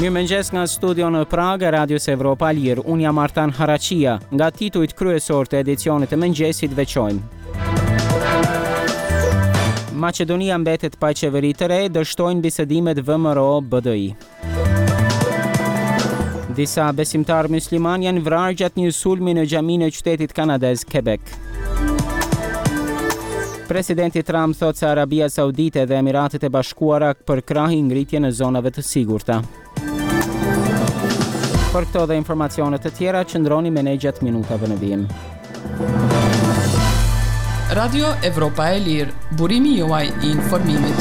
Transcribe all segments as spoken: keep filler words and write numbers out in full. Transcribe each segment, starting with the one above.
Mirëmëngjes nga studio në Prag, Radios Evropa Lir. Unë jam Artan Harachia. Nga titujt kryesor të edicionit të mëngjesit veçojmë. Maqedonia mbetet pa qeveri të re, dështojnë bisedimet V M R O B D I. Disa besimtar musliman janë vrarë gjatë një sulmi në xhaminë e qytetit kanadez Quebec. Presidenti Trump thotë se Arabia Saudite dhe Emiratet e Bashkuara përkrahin ngritje në zonave të sigurta. Për këto dhe informacionet të tjera, qëndroni me ne gjatë minutave në vijim. Radio Evropa e Lirë, burimi juaj i informimit.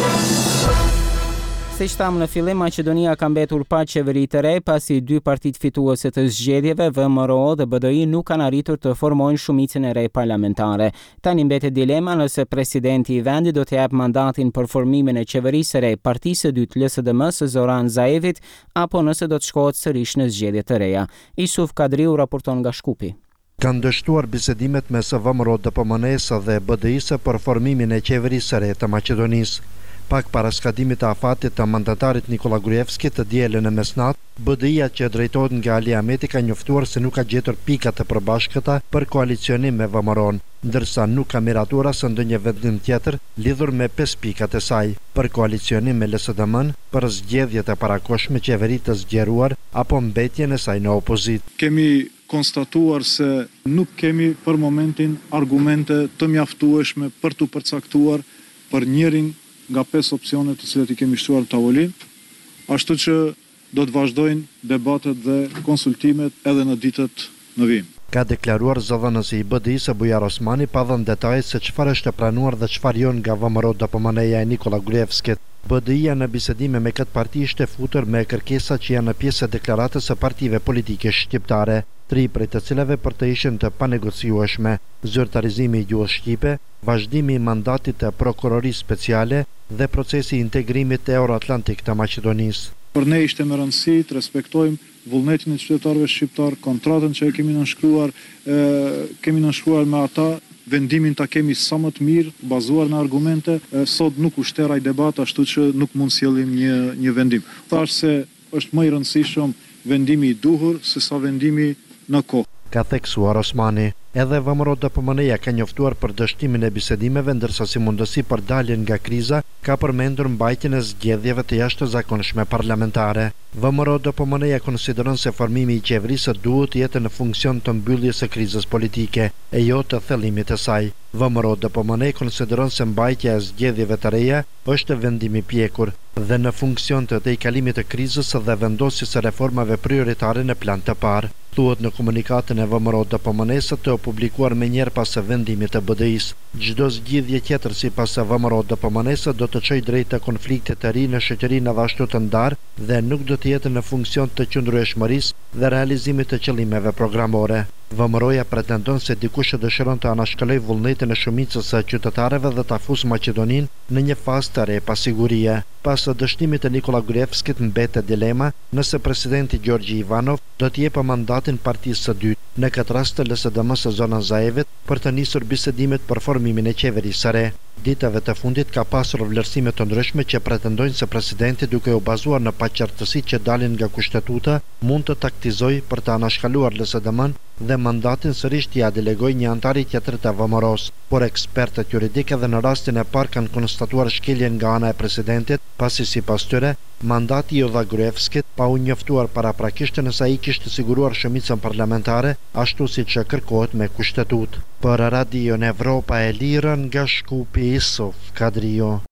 Siç thamë në fillim, Maqedonia ka mbetur pa qeveri të re pasi dy partitë fituese të zgjedhjeve, V M R O dhe B D I, nuk kanë arritur të formojnë shumicën e re parlamentare. Tani mbetet dilema nëse presidenti i vendit do të jap mandatin për formimin e qeverisë së re partisë së dytë L S D M-s Zoran Zaevit apo nëse do të shkohet sërish në zgjedhje të reja. Isuf Kadriu raporton nga Shkupi. Kanë dështuar bisedimet mes V M R O D P M N-s dhe B D I-s për formimin e qeverisë së re të Maqedonisë. Pak para skadimit të afatit të mandatarit Nikola Gruevski të dielën e mesnat, B D I-a që drejtohet nga Ali Ahmeti ka njoftuar se nuk ka gjetur pikat të përbashkëta për koalicionim me V M R O-n, ndërsa nuk ka miratura së ndonjë vendim tjetër lidhur me pesë pikat e saj për koalicionim me L S D M-n, për zgjedhjet e parakohshme, qeveri të zgjeruar apo mbetjen e saj në opozit. Kemi konstatuar se nuk kemi për momentin argumente të mjaftueshme për të përcaktuar për njërin nga pesë opsionet të cilat i kemi shtuar në tavolinë, ashtu që do të vazhdojnë debatet dhe konsultimet edhe në ditët në vijim. Ka deklaruar zëdhënësi i B D I-s Bujar Osmani, pa dhënë detaje se çfarë është e planuar dhe çfarë jo nga V M R O D P M N-ja e Nikola Gruevskit. B D I-a në bisedime me këtë parti ishte futur me kërkesa që janë në pjesë e deklaratës së partive politike shqiptare, tri prej të cilave për të ishin të panegociueshme: zyrtarizimi i gjuhës shqipe, vazhdimi i mandatit të prokurorisë speciale dhe procesi i integrimit euroatlantik të Maqedonisë. Për ne ishte me rëndësi të respektojmë vullnetin e qytetarëve shqiptar, kontratën që e kemi nënshkruar, e, kemi nënshkruar me ata, vendimin ta kemi sa më të mirë, bazuar në argumente. E, sot nuk u shter ai debat, ashtu që nuk mund sjellim një një vendim. Thash se është më i rëndësishëm vendimi i duhur se sa vendimi në kohë, ka theksuar Osmani. Edhe V M R O D P M N-ja ka njoftuar për dështimin e bisedimeve, ndërsa si mundësi për daljen nga kriza ka përmendur mbajtjen e zgjedhjeve të jashtëzakonshme parlamentare. V M R O D P M N-ja konsideron se formimi i qeverisë duhet të jetë në funksion të mbylljes së krizës politike e jo të thellimit të saj. V M R O D P M N konsideron se mbajtja e zgjedhjeve të reja është vendim i pjekur dhe në funksion të tejkalimit të krizës dhe vendosjes së reformave prioritare në plan të parë. Thuhet në komunikatën e V M R O D P M N-s të publikuar me njerë pas së vendimit të B D I-s. Çdo zgjidhje tjetër sipas së V M R O D P M N-s do të çojë drejt të konfliktit të ri në shoqërinë edhe ashtu të ndarë dhe nuk do të jetë në funksion të qëndrueshmërisë dhe realizimit të qëllimeve programore. V M R O-ja pretendon se dikush dëshiron të anashkaloj vullnetin e shumicës së qytetarëve dhe ta fusë Maqedoninë në një fazë të re pa sigurie. Pas dështimit të Nikola Gruevskit mbetet dilema nëse presidenti Gjorgji Ivanov do të jepë mandatin partisë së dytë, në këtë rast të L S D M-s Zoran Zaevit, për të nisur bisedimet për formimin e qeverisë së re. Ditëve të fundit ka pasur vlerësime të ndryshme që pretendojnë se presidenti, duke u bazuar në paqartësitë që dalin nga kushtetuta, mund të taktizojë për të anashkaluar L S D M-n dhe mandatin sërish t'ia delegoj një antari tjetër të V M R O-s, por ekspertët juridikë edhe në rastin e parë kanë konstatuar shkeljen nga ana e presidentit, pasi sipas tyre mandati i dha Gruevskit pa u njoftuar paraprakisht nëse ai kishte siguruar shumicën parlamentare, ashtu siç kërkohet me kushtetutë. Për Radion Evropa e Lirë nga Shkupi, Isuf Kadriu.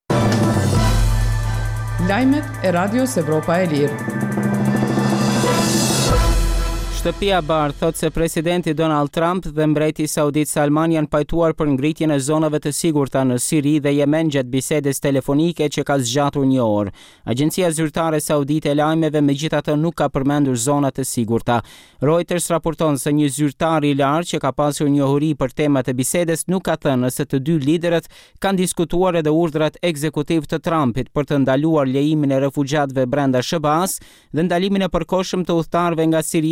Lajmet e Radios Evropa e Lirë. Shtëpia Bardh thot se presidenti Donald Trump dhe mbreti Saudit Salman janë pajtuar për ngritjen e zonave të sigurta në Siri dhe Yemen gjatë bisedes telefonike që ka zgjatur një orë. Agjencia zyrtare saudite e lajmeve megjithatë nuk ka përmendur zona të sigurta. Reuters raporton se një zyrtar i lartë që ka pasur njohuri për temat e bisedes nuk ka thënë nëse të dy liderët kanë diskutuar edhe urdhrat ekzekutiv të Trumpit për të ndaluar lejimin e refugjatëve brenda S B A-s dhe ndalimin e përkohshëm të udhëtarëve nga Siria dhe gjashtë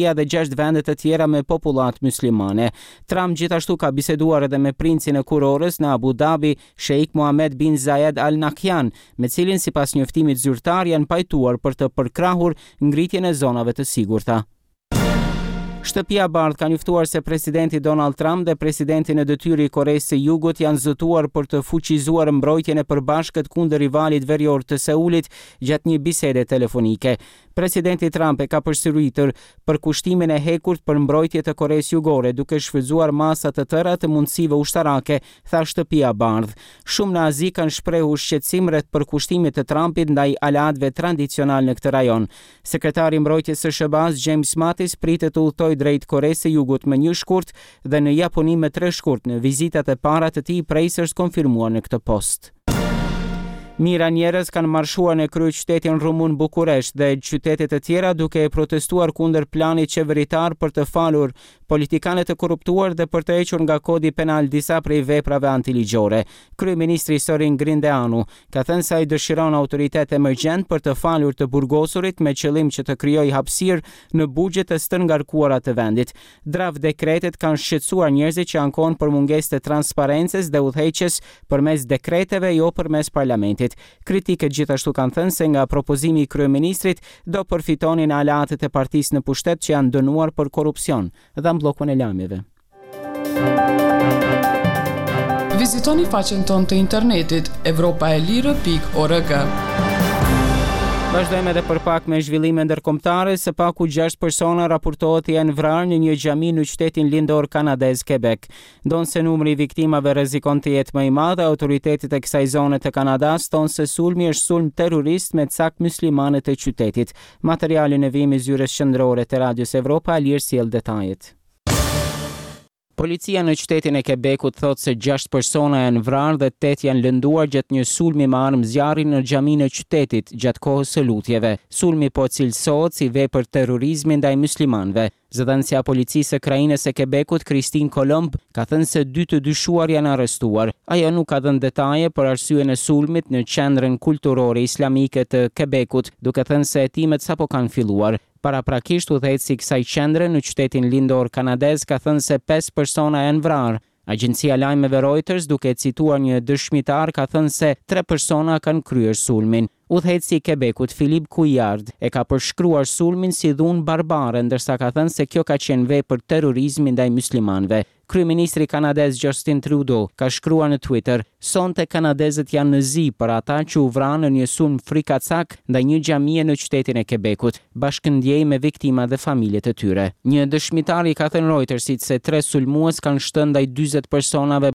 gjashtë vende të tjera me popullat muslimane. Trump gjithashtu ka biseduar edhe me princin e kurorës në Abu Dhabi, Sheikh Mohammed bin Zayed Al Nahyan, me cilin sipas njoftimit zyrtar janë pajtuar për të përkrahur ngritjen e zonave të sigurta. Shtëpia e Bardhë ka njoftuar se presidenti Donald Trump dhe presidenti në detyrë i Koreas së Jugut janë zëtuar për të fuqizuar mbrojtjen e përbashkët kundër rivalit verior të Seulit gjatë një bisede telefonike. Presidenti Trump e ka përsëritur për kushtimin e hekurt për mbrojtje të Koreas Jugore, duke shfrytzuar masa të tëra të mundësive ushtarake, tha Shtëpia e Bardhë. Shumë në Azi kanë shprehur shqetësim rreth përkushtimit të Trumpit ndaj aleatëve tradicional në këtë rajon. Sekretari i mbrojtjes së S B A-s James Mattis pritet të udhtojë drejt Koreas së Jugut me një shkurt dhe në Japoni me tre shkurt në vizitat e para të tij prejsërs konfirmuar në këtë post. Mira njerëz kanë marshuar në kryeqytetin rumun Bukuresht dhe qytete të tjera duke e protestuar kundër planit qeveritar për të falur politikanët e korruptuar dhe për të hequr nga kodi penal disa prej veprave antiligjore. Kryeministri Sorin Grindeanu ka thënë se ai dëshiron autoritet emergjent për të falur të burgosurit me qëllim që të krijojë hapësirë në buxhet e të ngarkuara të vendit. Draft dekretet kanë shqetësuar njerëzit që ankon për mungesë të transparencës dhe udhëheqjes përmes dekreteve, jo përmes parlamentit. Kritikët gjithashtu kanë thënë se nga propozimi i kryeministrit do përfitonin aleatët e partisë në pushtet që janë dënuar për korrupsion. Dhe bllokun e lajmeve. Vizitoni faqen tonë të internetit europa e lirë pikë org. Vazhdojmë edhe për pak me zhvillime ndërkombëtare. Së paku gjashtë persona raportohet janë vrarë në një xhami në qytetin lindor kanadez Quebec. Ndonse numri i viktimave rrezikon të jetë më i madh, autoritetet e kësaj zone të Kanadas thonë se sulmi është sulm terrorist me cak muslimane të qytetit. Materiali në vijim i zyres qendrore të Radios Evropa Alir sjell detajet. Policia në qytetin e Quebecut thotë se gjashtë persona janë vrarë dhe tetë janë lënduar gjatë një sulmi me armë zjarri në xhaminë e qytetit gjatë kohës së lutjeve. Sulmi po cilësohet si vepër terrorizmi ndaj muslimanëve. Zëdhënësja e policisë së krajinës së Quebecut, Christine Colomb, ka thënë se dy të dyshuar janë arrestuar. Ajo nuk ka dhënë detaje për arsyeën e sulmit në qendrën kulturore islamike të Quebecut, duke thënë se hetimet sapo kanë filluar. Paraprakisht udhëheqësi i kësaj qendre në qytetin lindor kanadez ka thënë se pesë persona janë vrarë. Agjencia e lajmeve Reuters, duke cituar një dëshmitar, ka thënë se tre persona kanë kryer sulmin. Udhëheqësi i Quebecut, Philip Couillard, e ka përshkruar sulmin si dhunë barbare, ndërsa ka thënë se kjo ka qenë vepër terrorizmi ndaj muslimanëve. Kryeministri kanadez Justin Trudeau ka shkruar në Twitter: "Sonte kanadezët janë në zi për ata që u vranë në një sulm frikacak ndaj një xhamie në qytetin e Quebecut, bashkëndjej me viktima dhe familjet e tyre." Një dëshmitar i ka thënë Reutersit se tre sulmues kanë shtënë ndaj dyzet personave